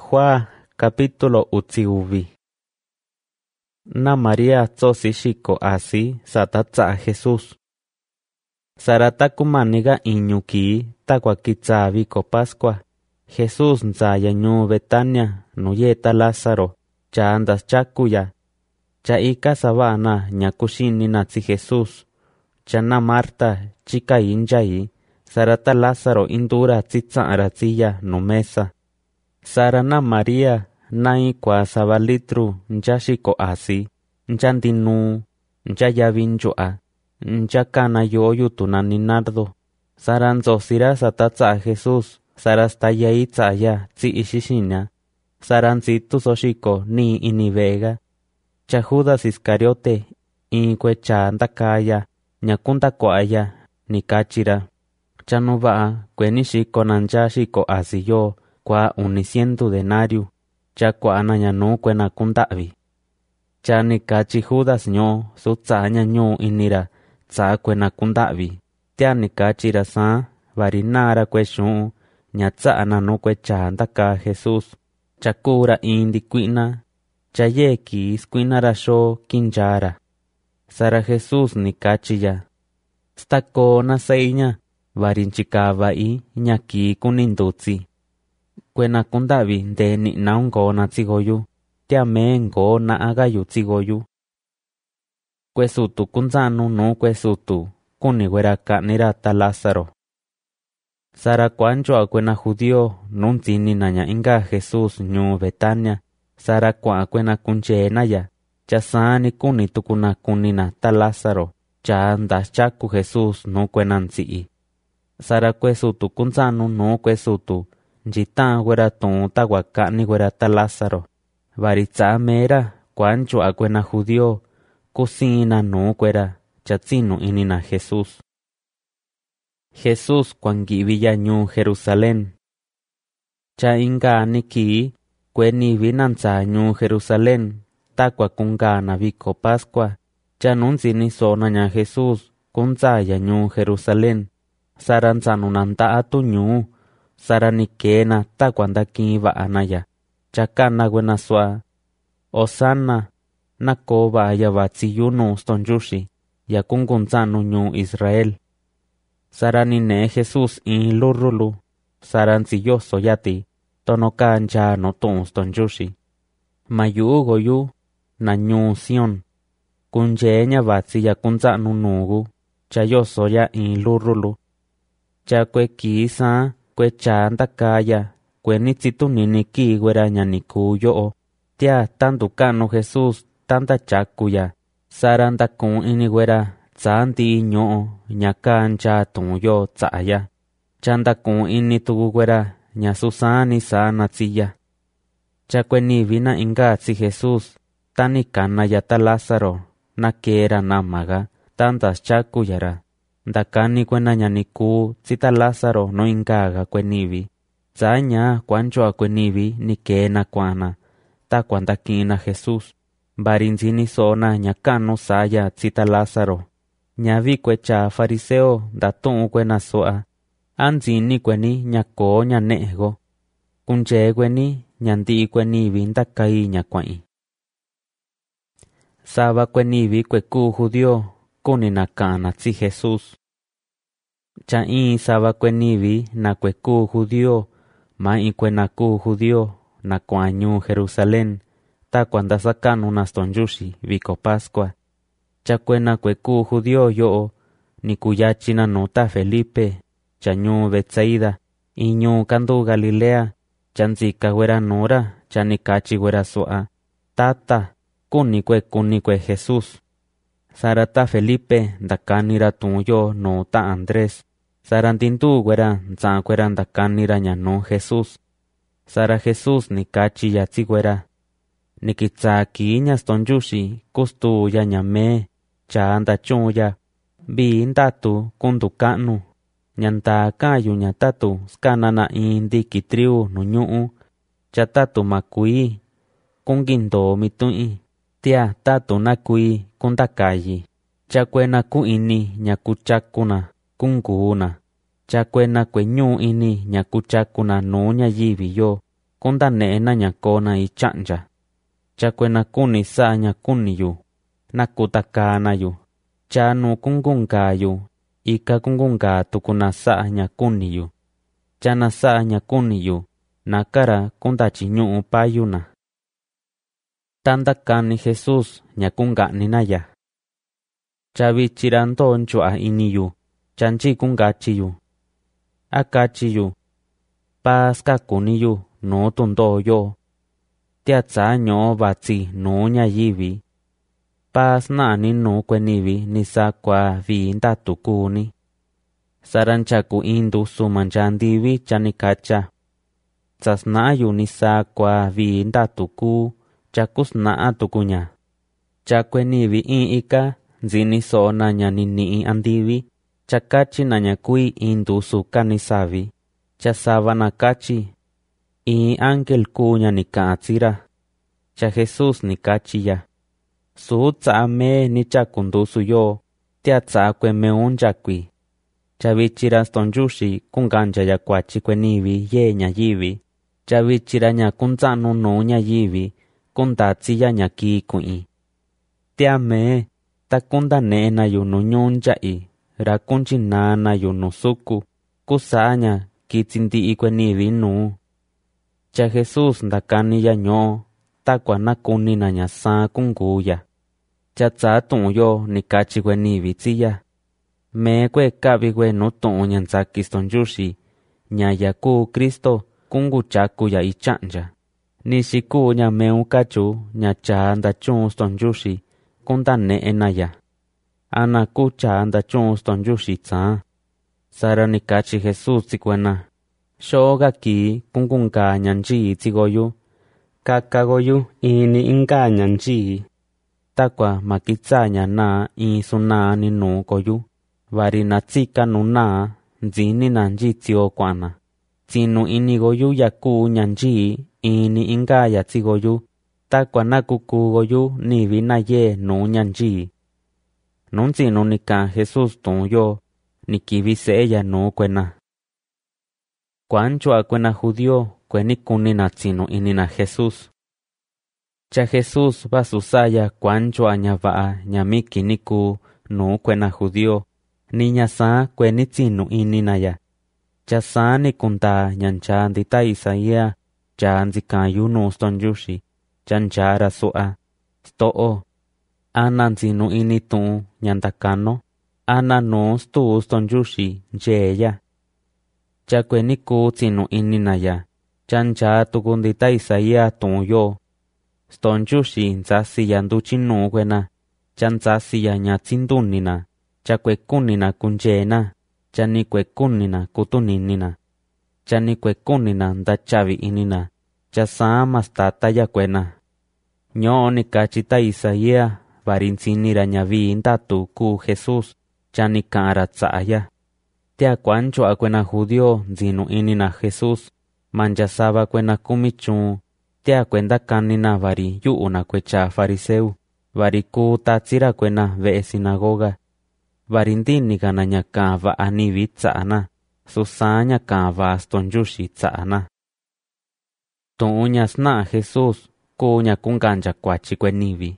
Juan capítulo utsiuvi. Na María tsosi shiko asi satatsa Jesús. Sarata kumaniga iñuki takwa kitsa viko Pascua. Jesús nzaya nyu Betania nuyeta Lázaro cha andas chakuya. Cha ika sabana nyakushini natsi Jesús. Cha na Marta chika injai. Sarata Lázaro indura tsitsara tsiya no mesa. Sarana María nai kwa sabalitru njashiko asi, nchandinu, nchayavinjoa, nchakana yoyu tunaninardo. Saranzo sira satatsa Jesús, sarastaya itzaya tsi ishishina. Saranzitu soshiko ni inivega. Cha Judas Iscariote, inkwe cha ndakaya, nyakunda kwaya, nikachira. Chanova kwenishiko nanjashiko asi yo, kwa 100 denariu, cha kwa ananyanu kwena kundavi. Cha nikachi Judas nyo, sutsanya nyo inira, tsa kwena kundavi. Tia nikachira sa, varinara kweshun, nyatsa ananu kwecha ndaka Jesús. Cha kura indi kwina, cha yeki skwinara sho kinjara. Sara Jesús nikachiya. Stako na seinya, varinchikava i nyaki kunindutsi. Kwena kundavi nde ni naungo na tsigoyu, tia mengo na agayu tsigoyu. Kwesutu kunzanu no kwesutu, kunigwera kanirata Lázaro. Sara kwancho kwena judio, nunzini nanya inga Jesús nyu Betania, sara kwa kwena kunche naya, cha sani kuni tukuna kunina ta Lázaro, cha andas chaku Jesús no kwena nzii. Sara kwesutu kunzanu no kwesutu, njita gwera ton taguacani gwera ta Lázaro. Varitza mera, kwancho akwena judio, kusina no gwera, chatsinu inina Jesús. Jesús kwangiviya nyu Jerusalén. Cha inga niki, kweni vinanza nyu Jerusalén, takwa kungana viko Pascua, cha nunzini sona nya Jesús, kunzaya nyu Jerusalén. Saranzanunanta atu nyu, saranikena takwandaki va anaya, chakana gwena swa. Osana, nakoba ya vatsiyunu stonjushi, ya kungunzanu nyu Israel. Saranine Jesús in lurulu, saranziyoso yati, tonokancha no ton stonjushi. Mayu goyu, na nyu Sion. Kunjeña vatsi ya kunzanu nugu, chayoso ya in lurulu. Cha kwe kisa, kwe cha ndakaya, kwe nitsitu niniki gwera nyaniku yo. Tia tandukano Jesús, tanda chakuya. Sarandakun ini gwera, tsandi nyo, nyakancha tun yo tsaya. Chandakun ini tugu gwera, nyasusani sa natsiya. Cha kwe nivina ingatsi Jesús, tanikana yata Lázaro, nakera namaga, tandas chakuyara. Ndakani kwena nyaniku, tsita Lázaro no ingaga kwenivi. Tsanya kwancho kwenivi nikena kwana. Ta kwandakina Jesús. Barinzini sona nyakano saya tsita Lázaro. Nyavi kwecha fariseo datun kwena soa. Anzini kweni nyako nyanego. Kunche kweni nyandi kwenivi ndakai nyakwai. Saba kwenivi kweku judio. Kuninakana tsi Jesús. Cha saba kwenivi na kweku judio, ma kwenaku judio, na kwanyu Jerusalén, ta kwanda sakanu nastonjushi viko Pascua. Cha kwena kweku judio yo, ni kuyachina nota Felipe, cha nyu Betsaida, inyu kandu Galilea, chanzika gwera nora, cha nikachi gwera soa. Tata, kunikwe Jesús. Sarata Felipe ndakanira tuyo no ta Andrés. Sarantintu gwera nza gwera ndakanira nyano Jesús. Sara Jesús nikachi yatsi gwera. Nikitsaki nyastonjushi kustu ya nyame. Cha ndachuya. Bi ndatu kundukanu. Nyanta kayu nyatatu skanana indi kitriu nunyuu. Chatatu makui. Kungindo mitui. Tia tatu nakui kundakayi. Chakwena ku ini nyakuchakuna kunguna. Chakwena kwenyu ini nyakuchakuna no nyayivi yo. kunda ne'e na ña kona icha'nya. Cha kuena kuni sa'a ña kuniyu, na kutakanayu, cha nu kunkunkayu, ika kunkunka tukuna sa'a ña kuniyu. Cha na sa'a ña kuniyu, nakara kunda chiñu'u payuna. Tandakani Jesús ña kunka'ninaya. Cha vichira ntoo nchu'a iniyu, chanchi kunkachiyu. Akachiyu, pas kakuniyu nu tundoyo. Tia tsa ño'o vatsi nu ñayivi. Pas na'ni nu kuenivi nisa kua vi ntatukuni. Saranchaku indusu manchandivi chanikacha. Tsasna'ayu nisa kua vi ntatuku chakusna'a tukuña. Cha kuenivi ika nziniso na ña nini'i andivi. Chakachi na ña kui indusu kanisavi. Cha savana kachi. Ángel kuña nika'atsira. Cha Jesús nikachiya. Su tsa'a me ni chakundusu yo. Tia tsa'a kuemeun chakui. Cha vichira stonyuxi kunkanchaya kuachi kuenivi ye ñayivi. Cha vichira ña kuntsa'nu nu ñayivi. Kuntatsiya ña kiku'i. Tia me ta kundane'enayu nu ñuncha'i. Ra kunchinanayu nu suku. Kusa'a ña kitsinti'i kuenivi nu. Cha Jesús ndakaniya ño'o. Takua nakunina ña saa kunkuya. Cha tsa'a tu'un yo nikachi kuenivi tsiya. Me kue ka'vi kue nu tu'un ña ntsaki stonyuxi. Ña yaku Kristo kunkuchakuya icha'nya. Nixiku ña meun kachu ña cha ndachun stonyuxi kundane'enaya. Ana ku cha ndachun stonyuxi tsaa. Sara nikachi Jesús tsikuena. Xo'oga ki kunkunka ñanchi tsigoyu. Kakagoyu ini inka ñanchi. Takua makitsa ña na suna ni nu koyu. Vari na tsika nu na nzini na njitsio kuana. Tsinu inigoyu yaku ñanchi ini inka ya tsigoyu. Takua na kukugoyu nivi na ye nu ñanchi. Nuntsinu nika Jesús tu'un yo. Nikivi se'eya nu kuena. Kuanchua kuena judío kueni kunina tsinu inina Jesús. Cha Jesús vasusaya kuanchua ña va'a ña miki niku nu kuena judío. Ni ña saa kueni tsinu ininaya. Cha saa ni kunta ñancha ndita Isaías. Cha nzikayu nu stonyuxi. Cha nchara su'a. Sto'o. Ana ntsinu ini tu'un ña ndakano. Ana nu stu stonyuxi ncheya. Cha kueni ku tsinu ininaya. Cha ncha tuku ndita Isaías tu'un yo. Stonyuxi ntsasiya nduchinu kuena. Cha ntsasiya ña tsindunina. Cha kuekunina kunchena. Cha ni kuekunina kutuninina. Cha ni kuekunina ndachavi inina. Cha saa mastataya kuena. Ño'o nikachita Isaías vari ntsinira ña vi ntatu ku Jesús. Cha nika'ara tsa'aya. Tia kuanchua kuena judío nzinu inina Jesús. Manchasava kuena kumichun. Tia kuenda kanina vari yu'una kuecha fariseu. Vari ku tatsira kuena ve'e sinagoga. Vari ndinikana ña ka'an va'a nivi tsa'ana. Susaa ña ka'an va'a stonyuxi tsa'ana. Tu'un ña sna'a Jesús ku ña kunkancha kuachi kuenivi.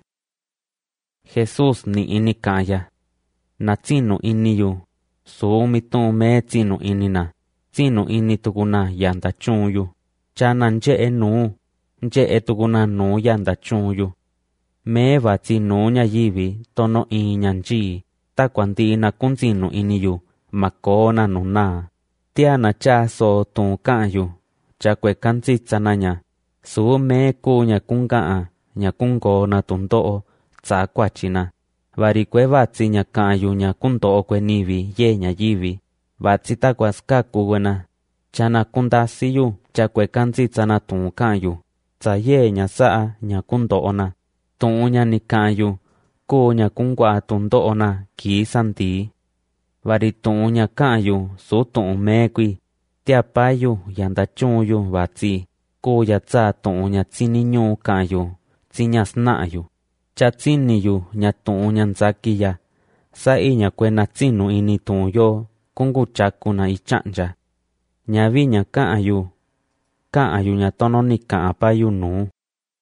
Jesús ni'i nika'ya. Na tsinu iniyu. Su mitu'un me tsinu inina. Tsinu ini tukuna ya ndachunyu. Cha na nche'e nu. Nche'e tukuna nu ya ndachunyu. Me vatsi nu ñayivi tono ñanchi. Takua nti'ina kuntsinu iniyu. Makona nu na. Tia na cha so tu'un ka'anyu. Cha kuekantsitsana ña. Su me ku ña kunka'a ña kunkona tundo'o tsa kuachina. Vari kue vatsi ña ka'anyu ña kundo'o kuenivi ye ñayivi. Vatsi takua skaku kuena. Cha na kundasiyu cha kuekantsitsana tu'un ka'anyu. Tsa ye ña sa'a ña kundo'ona. Tu'un ña nika'anyu ku ña kunkua tundo'ona ki santi. Vari tu'un ña ka'anyu su tu'un me kui. Tia payu ya ndachunyu vatsi. Ku ya tsa tu'un ña tsiniñu ka'anyu. Tsi ña sna'ayu. Cha tsiniyu ña tu'un ña ntsakiya. Sa'i ña kuena tsinu ini tu'un yo. Kunkuchakuna icha'nya. Ñavi ña ka'anyu. ca'an yu ña tono ni ca'an pa yu nuu.